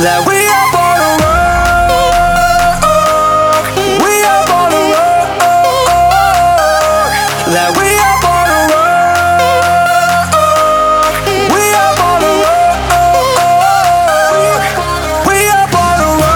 that we are born to rock. We are born to rock. That we are born to rock. We are born to rock. We are born to rock.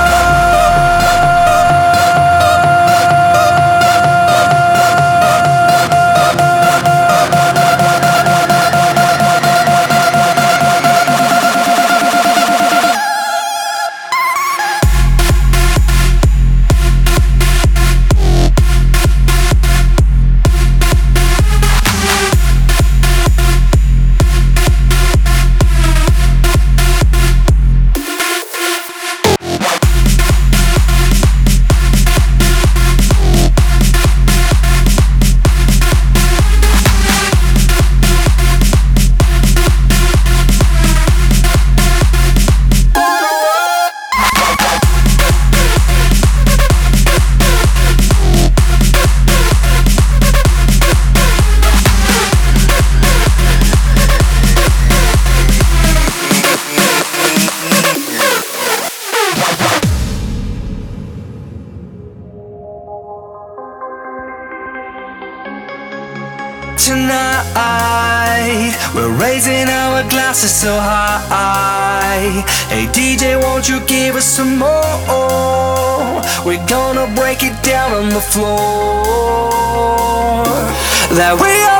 Tonight, we're raising our glasses so high. Hey DJ, won't you give us some more? We're gonna break it down on the floor. That we are